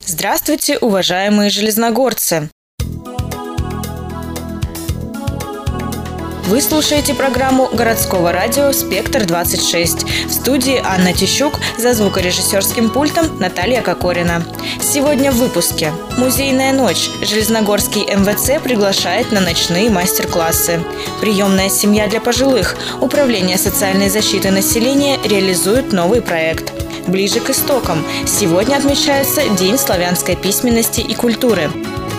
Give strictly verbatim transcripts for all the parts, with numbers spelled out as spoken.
Здравствуйте, уважаемые железногорцы! Вы слушаете программу городского радио «Спектр-двадцать шесть». В студии Анна Тищук, за звукорежиссерским пультом Наталья Кокорина. Сегодня в выпуске. Музейная ночь. Железногорский эм вэ цэ приглашает на ночные мастер-классы. Приемная семья для пожилых. Управление социальной защиты населения реализует новый проект. Ближе к истокам. Сегодня отмечается День славянской письменности и культуры.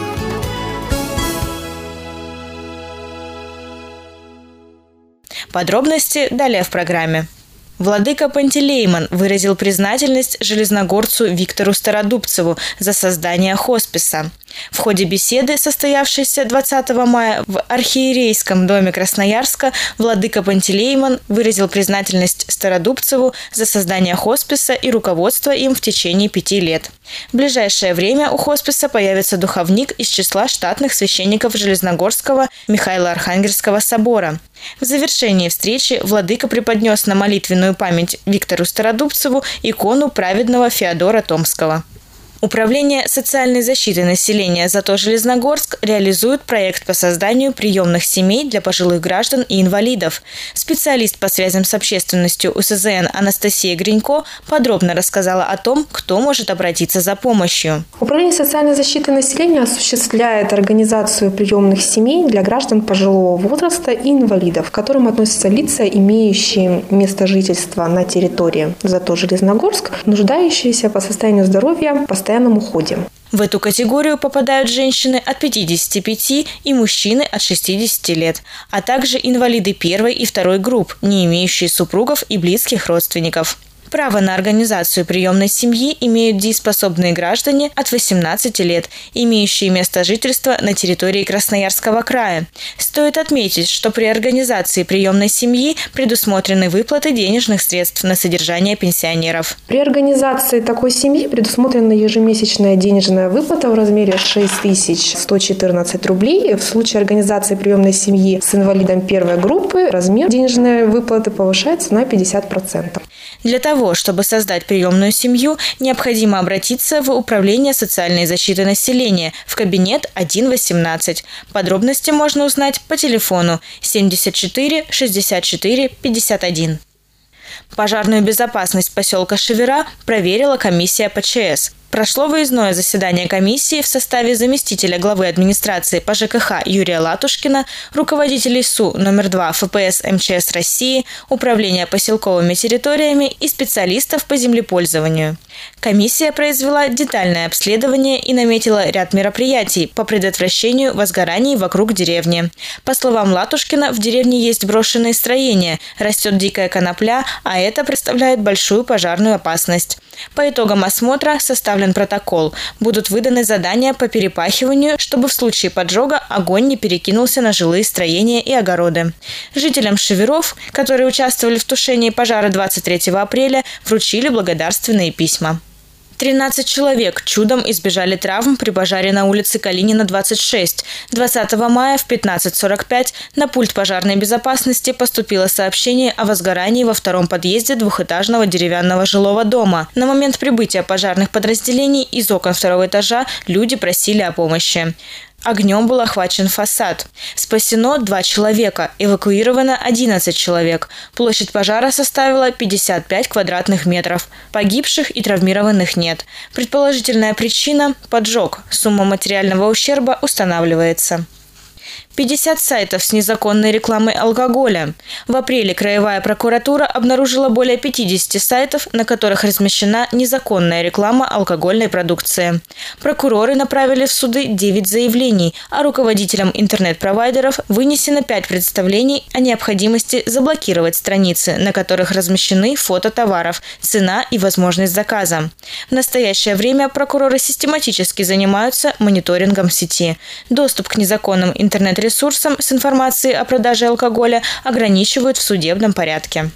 Подробности далее в программе. Владыка Пантелеймон выразил признательность железногорцу Виктору Стародубцеву за создание хосписа. В ходе беседы, состоявшейся двадцатого мая в архиерейском доме Красноярска, владыка Пантелеймон выразил признательность Стародубцеву за создание хосписа и руководство им в течение пяти лет. В ближайшее время у хосписа появится духовник из числа штатных священников Железногорского Михаило-Архангельского собора. В завершении встречи владыка преподнес на молитвенную память Виктору Стародубцеву икону праведного Феодора Томского. Управление социальной защиты населения «Зато Железногорск» реализует проект по созданию приемных семей для пожилых граждан и инвалидов. Специалист по связям с общественностью у эс зэ эн Анастасия Гринько подробно рассказала о том, кто может обратиться за помощью. Управление социальной защиты населения осуществляет организацию приемных семей для граждан пожилого возраста и инвалидов, к которым относятся лица, имеющие место жительства на территории «Зато Железногорск», нуждающиеся по состоянию здоровья в постоянном уходе. В эту категорию попадают женщины от пятидесяти пяти и мужчины от шестидесяти лет, а также инвалиды первой и второй групп, не имеющие супругов и близких родственников. Право на организацию приемной семьи имеют дееспособные граждане от восемнадцати лет, имеющие место жительства на территории Красноярского края. Стоит отметить, что при организации приемной семьи предусмотрены выплаты денежных средств на содержание пенсионеров. При организации такой семьи предусмотрена ежемесячная денежная выплата в размере шесть тысяч сто четырнадцать рублей. В случае организации приемной семьи с инвалидом первой группы размер денежной выплаты повышается на пятьдесят процентов. Для того, чтобы создать приемную семью, необходимо обратиться в Управление социальной защиты населения в кабинет один восемнадцать. Подробности можно узнать по телефону семьдесят четыре шестьдесят четыре пятьдесят один. Пожарную безопасность поселка Шевера проверила комиссия пэ че эс. Прошло выездное заседание комиссии в составе заместителя главы администрации по жэ ка ха Юрия Латушкина, руководителей эс у номер два эф пэ эс эм че эс России, Управления поселковыми территориями и специалистов по землепользованию. Комиссия произвела детальное обследование и наметила ряд мероприятий по предотвращению возгораний вокруг деревни. По словам Латушкина, в деревне есть брошенные строения, растет дикая конопля, а это представляет большую пожарную опасность. По итогам осмотра составлен протокол. Будут выданы задания по перепахиванию, чтобы в случае поджога огонь не перекинулся на жилые строения и огороды. Жителям Шеверов, которые участвовали в тушении пожара двадцать третьего апреля, вручили благодарственные письма. тринадцать человек чудом избежали травм при пожаре на улице Калинина, двадцать шесть. двадцатого мая в пятнадцать сорок пять на пульт пожарной безопасности поступило сообщение о возгорании во втором подъезде двухэтажного деревянного жилого дома. На момент прибытия пожарных подразделений из окон второго этажа люди просили о помощи. Огнем был охвачен фасад. Спасено два человека, эвакуировано одиннадцать человек. Площадь пожара составила пятьдесят пять квадратных метров. Погибших и травмированных нет. Предположительная причина – поджог. Сумма материального ущерба устанавливается. пятьдесят сайтов с незаконной рекламой алкоголя. В апреле Краевая прокуратура обнаружила более пятидесяти сайтов, на которых размещена незаконная реклама алкогольной продукции. Прокуроры направили в суды девять заявлений, а руководителям интернет-провайдеров вынесено пять представлений о необходимости заблокировать страницы, на которых размещены фото товаров, цена и возможность заказа. В настоящее время прокуроры систематически занимаются мониторингом сети. Доступ к незаконным интернет-ресурсам ресурсам с информацией о продаже алкоголя ограничивают в судебном порядке.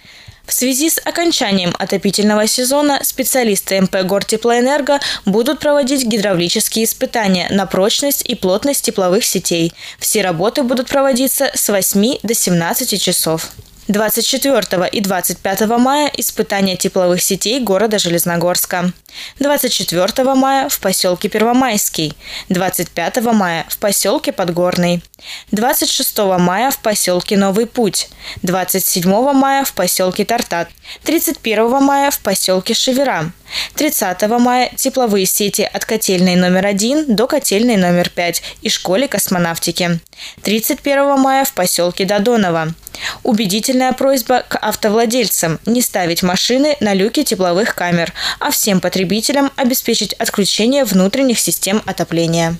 В связи с окончанием отопительного сезона специалисты эм пэ «Гортеплоэнерго» будут проводить гидравлические испытания на прочность и плотность тепловых сетей. Все работы будут проводиться с восьми до семнадцати часов. двадцать четвёртого и двадцать пятого мая испытания тепловых сетей города Железногорска. двадцать четвёртого мая в поселке Первомайский, двадцать пятого мая в поселке Подгорный, двадцать шестого мая в поселке Новый Путь, двадцать седьмого мая в поселке Тартат, тридцать первого мая в поселке Шевера, тридцатого мая тепловые сети от котельной номер один до котельной номер пять и школе космонавтики, тридцать первого мая в поселке Додоново. Убедительная просьба к автовладельцам не ставить машины на люки тепловых камер, а всем потребителям обеспечить отключение внутренних систем отопления.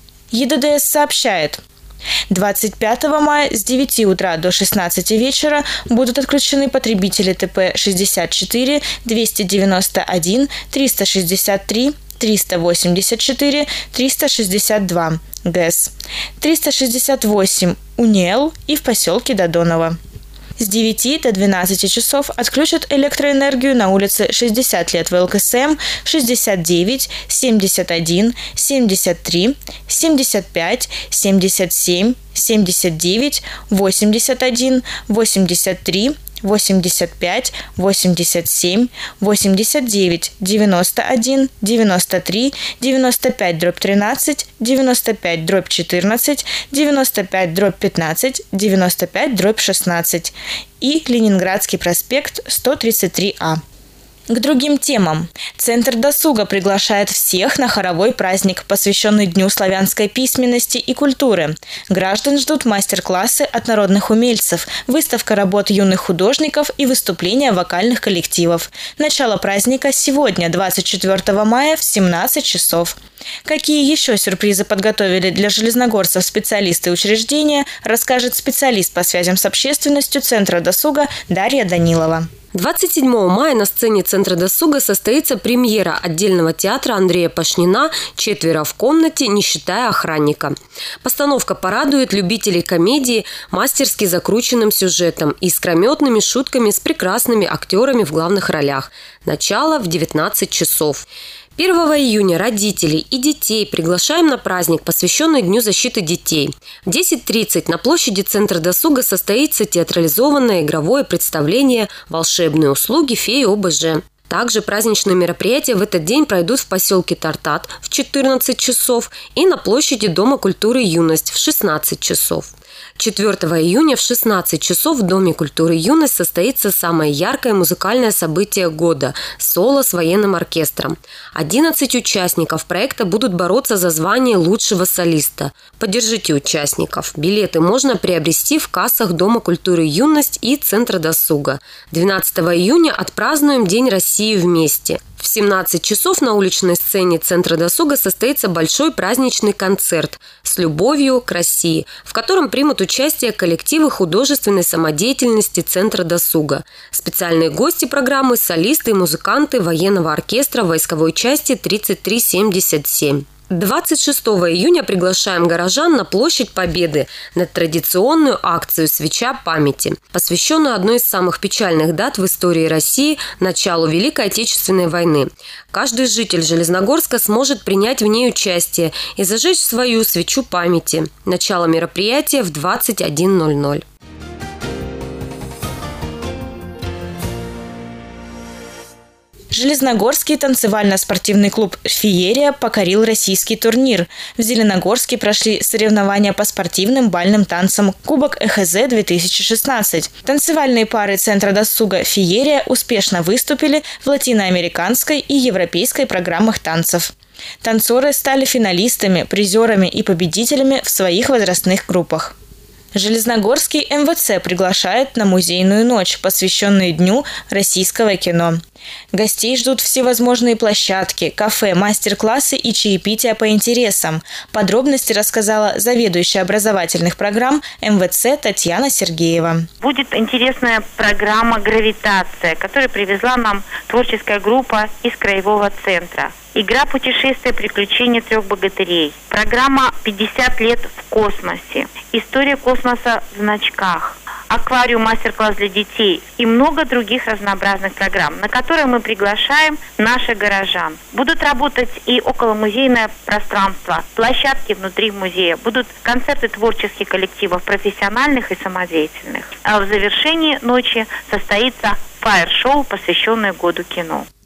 ЕДДС сообщает, двадцать пятого мая с девяти утра до шестнадцати вечера будут отключены потребители ТП шестьдесят четыре, двести девяносто один, триста шестьдесят три, триста восемьдесят четыре, триста шестьдесят два ГЭС, триста шестьдесят восемь УНИЭЛ и в поселке Додоново. С девяти до двенадцати часов отключат электроэнергию на улице шестьдесят лет ВЛКСМ, шестьдесят девять, семьдесят один, семьдесят три, семьдесят пять, семьдесят семь, семьдесят девять, восемьдесят один, восемьдесят три, восемьдесят пять, восемьдесят семь, восемьдесят девять, девяносто один, девяносто три, девяносто пять дробь тринадцать, девяносто пять дробь четырнадцать, девяносто пять дробь пятнадцать, девяносто пять дробь шестнадцать и Ленинградский проспект сто тридцать три А. К другим темам. Центр досуга приглашает всех на хоровой праздник, посвященный Дню славянской письменности и культуры. Граждан ждут мастер-классы от народных умельцев, выставка работ юных художников и выступления вокальных коллективов. Начало праздника сегодня, двадцать четвёртого мая в семнадцать часов. Какие еще сюрпризы подготовили для железногорцев специалисты учреждения, расскажет специалист по связям с общественностью Центра досуга Дарья Данилова. двадцать седьмого мая на сцене Центра досуга состоится премьера отдельного театра Андрея Пашнина «Четверо в комнате, не считая охранника». Постановка порадует любителей комедии мастерски закрученным сюжетом и искрометными шутками с прекрасными актерами в главных ролях. Начало в девятнадцать часов. первого июня родителей и детей приглашаем на праздник, посвященный Дню защиты детей. В десять тридцать на площади Центра досуга состоится театрализованное игровое представление «Волшебные услуги феи ОБЖ». Также праздничные мероприятия в этот день пройдут в поселке Тартат в четырнадцать часов и на площади Дома культуры «Юность» в шестнадцать часов. четвёртого июня в шестнадцать часов в Доме культуры «Юность» состоится самое яркое музыкальное событие года – соло с военным оркестром. одиннадцать участников проекта будут бороться за звание лучшего солиста. Поддержите участников. Билеты можно приобрести в кассах Дома культуры «Юность» и Центра досуга. двенадцатого июня отпразднуем День России вместе. В семнадцать часов на уличной сцене Центра досуга состоится большой праздничный концерт «С любовью к России», в котором примут участие коллективы художественной самодеятельности Центра досуга. Специальные гости программы – солисты и музыканты военного оркестра войсковой части тридцать три семьдесят семь. двадцать шестого июня приглашаем горожан на Площадь Победы на традиционную акцию «Свеча памяти», посвященную одной из самых печальных дат в истории России – началу Великой Отечественной войны. Каждый житель Железногорска сможет принять в ней участие и зажечь свою свечу памяти. Начало мероприятия в двадцать один ноль ноль. Железногорский танцевально-спортивный клуб «Феерия» покорил российский турнир. В Зеленогорске прошли соревнования по спортивным бальным танцам Кубок ЭХЗ-две тысячи шестнадцать. Танцевальные пары Центра досуга «Феерия» успешно выступили в латиноамериканской и европейской программах танцев. Танцоры стали финалистами, призерами и победителями в своих возрастных группах. Железногорский эм вэ цэ приглашает на музейную ночь, посвященную Дню российского кино. Гостей ждут всевозможные площадки, кафе, мастер-классы и чаепития по интересам. Подробности рассказала заведующая образовательных программ эм вэ цэ Татьяна Сергеева. Будет интересная программа «Гравитация», которую привезла нам творческая группа из Краевого центра. Игра «Путешествие. Приключения трех богатырей». Программа «пятьдесят лет в космосе». История космоса в значках. Аквариум, мастер-класс для детей и много других разнообразных программ, на которые мы приглашаем наших горожан. Будут работать и околомузейное пространство, площадки внутри музея, будут концерты творческих коллективов, профессиональных и самодеятельных. А в завершении ночи состоится фаер-шоу, посвященное году кино.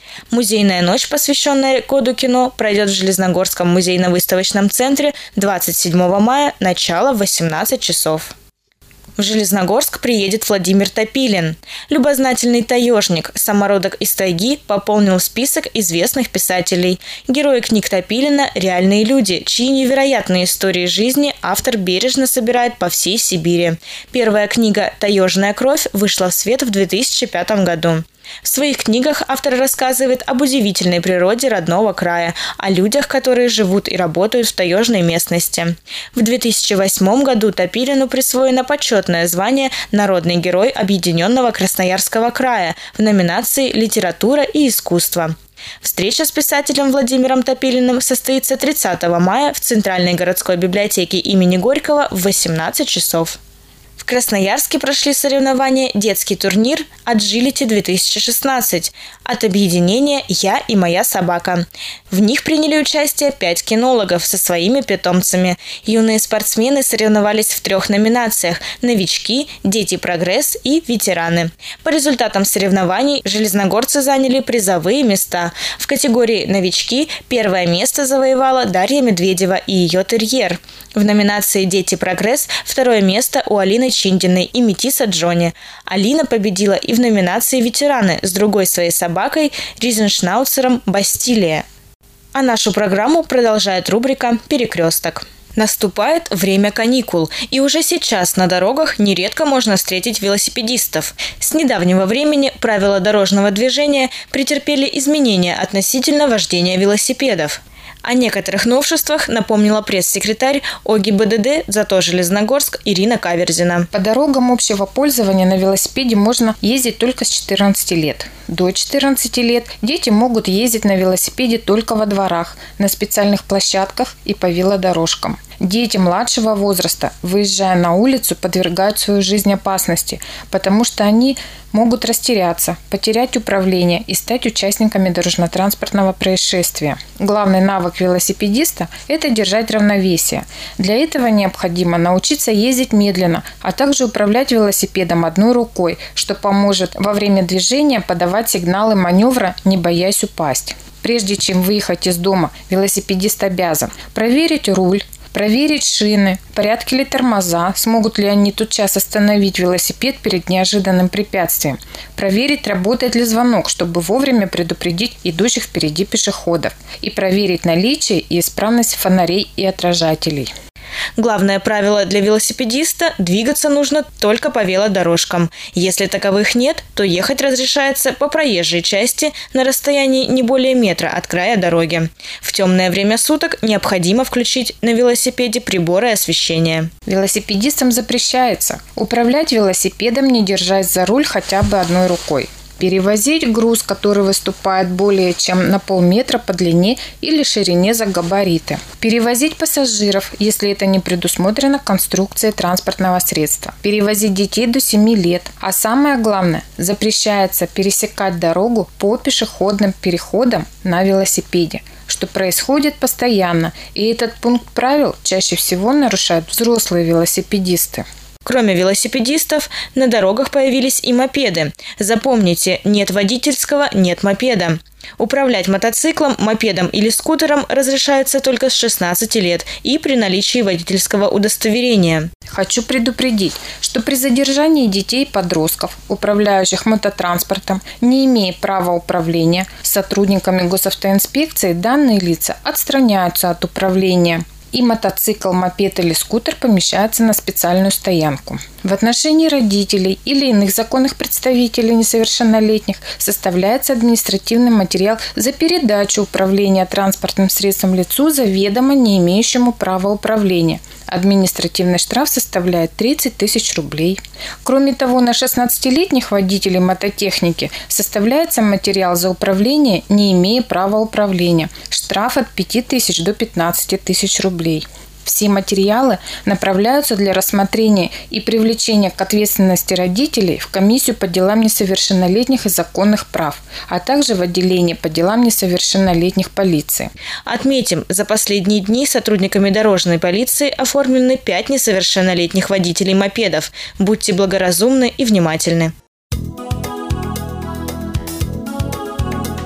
Музейная ночь, посвященная году кино, пройдет в Железногорском музейно-выставочном центре двадцать седьмого мая, начало в восемнадцать часов. В Железногорск приедет Владимир Топилин. Любознательный таежник, самородок из тайги, пополнил список известных писателей. Герои книг Топилина – реальные люди, чьи невероятные истории жизни автор бережно собирает по всей Сибири. Первая книга «Таежная кровь» вышла в свет в две тысячи пятом году. В своих книгах автор рассказывает об удивительной природе родного края, о людях, которые живут и работают в таежной местности. В две тысячи восьмом году Топилину присвоено почетное звание «Народный герой Объединенного Красноярского края» в номинации «Литература и искусство». Встреча с писателем Владимиром Топилиным состоится тридцатого мая в Центральной городской библиотеке имени Горького в восемнадцать часов. В Красноярске прошли соревнования «Детский турнир Agility-две тысячи шестнадцать» от объединения «Я и моя собака». В них приняли участие пять кинологов со своими питомцами. Юные спортсмены соревновались в трех номинациях – «Новички», «Дети прогресс» и «Ветераны». По результатам соревнований железногорцы заняли призовые места. В категории «Новички» первое место завоевала Дарья Медведева и ее терьер. В номинации «Дети прогресс» второе место у Алины Чиндиной и Метиса Джонни. Алина победила и в номинации «Ветераны» с другой своей собакой Ризеншнауцером Бастилия. А нашу программу продолжает рубрика «Перекресток». Наступает время каникул, и уже сейчас на дорогах нередко можно встретить велосипедистов. С недавнего времени правила дорожного движения претерпели изменения относительно вождения велосипедов. О некоторых новшествах напомнила пресс-секретарь ОГИБДД «Зато Железногорск» Ирина Каверзина. По дорогам общего пользования на велосипеде можно ездить только с четырнадцати лет. До четырнадцати лет дети могут ездить на велосипеде только во дворах, на специальных площадках и по велодорожкам. Дети младшего возраста, выезжая на улицу, подвергают свою жизнь опасности, потому что они могут растеряться, потерять управление и стать участниками дорожно-транспортного происшествия. Главный навык велосипедиста – это держать равновесие. Для этого необходимо научиться ездить медленно, а также управлять велосипедом одной рукой, что поможет во время движения подавать сигналы маневра, не боясь упасть. Прежде чем выехать из дома, велосипедист обязан проверить руль, проверить шины, порядки ли тормоза, смогут ли они тотчас остановить велосипед перед неожиданным препятствием, проверить, работает ли звонок, чтобы вовремя предупредить идущих впереди пешеходов, и проверить наличие и исправность фонарей и отражателей. Главное правило для велосипедиста – двигаться нужно только по велодорожкам. Если таковых нет, то ехать разрешается по проезжей части на расстоянии не более метра от края дороги. В темное время суток необходимо включить на велосипеде приборы освещения. Велосипедистам запрещается управлять велосипедом, не держась за руль хотя бы одной рукой. Перевозить груз, который выступает более чем на полметра по длине или ширине за габариты. Перевозить пассажиров, если это не предусмотрено конструкцией транспортного средства. Перевозить детей до семи лет. А самое главное, запрещается пересекать дорогу по пешеходным переходам на велосипеде, что происходит постоянно. И этот пункт правил чаще всего нарушают взрослые велосипедисты. Кроме велосипедистов, на дорогах появились и мопеды. Запомните, нет водительского, нет мопеда. Управлять мотоциклом, мопедом или скутером разрешается только с шестнадцати лет и при наличии водительского удостоверения. Хочу предупредить, что при задержании детей и подростков, управляющих мототранспортом, не имея права управления, сотрудниками госавтоинспекции данные лица отстраняются от управления. И мотоцикл, мопед или скутер помещаются на специальную стоянку. В отношении родителей или иных законных представителей несовершеннолетних составляется административный материал за передачу управления транспортным средством лицу, заведомо не имеющему права управления. Административный штраф составляет тридцать тысяч рублей. Кроме того, на шестнадцатилетних водителей мототехники составляется материал за управление, не имея права управления. Штраф от пяти тысяч до пятнадцати тысяч рублей. Все материалы направляются для рассмотрения и привлечения к ответственности родителей в комиссию по делам несовершеннолетних и законных прав, а также в отделение по делам несовершеннолетних полиции. Отметим, за последние дни сотрудниками дорожной полиции оформлены пять несовершеннолетних водителей мопедов. Будьте благоразумны и внимательны.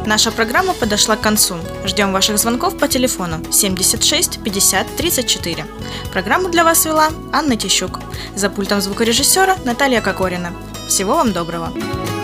Наша программа подошла к концу. Ждем ваших звонков по телефону семьдесят шесть пятьдесят тридцать четыре. Программу для вас вела Анна Тищук. За пультом звукорежиссера Наталья Кокорина. Всего вам доброго!